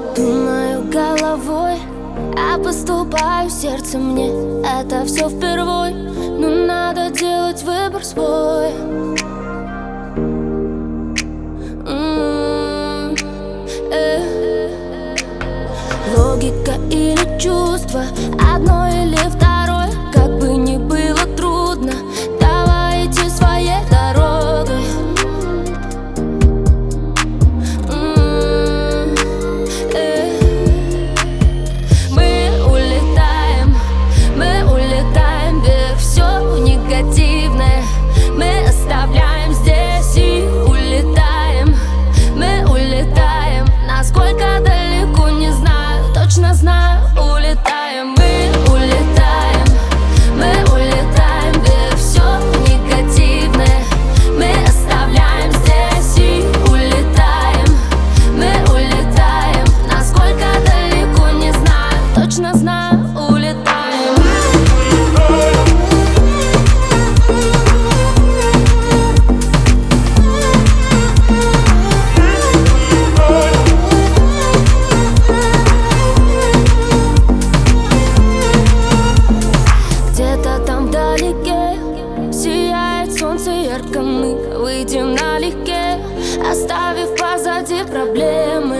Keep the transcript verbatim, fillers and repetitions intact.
Думаю головой, а поступаю сердцем мне. Это все впервой, но надо делать выбор свой. М-м-м, э. Логика или чувство, одно или второе. Как бы ни было трудно, давай идти своей дорогой. М-м, э. Мы улетаем, мы улетаем вверх, все негативное мы оставляем здесь и улетаем. Мы улетаем, насколько далеко не знаю, точно знаю, улетаем. Мы улетаем, мы улетаем вверх, все негативное мы оставляем здесь и улетаем. Мы улетаем, насколько далеко не знаю, точно знаю, улетаем. Где-то там вдалеке сияет солнце ярко, мы выйдем налегке, оставив позади проблемы.